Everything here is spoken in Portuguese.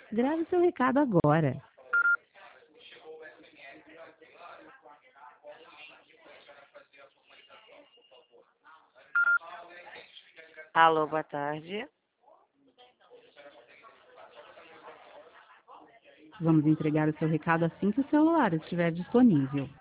Grave seu recado agora. Alô, boa tarde. Vamos entregar o seu recado assim que o celular estiver disponível.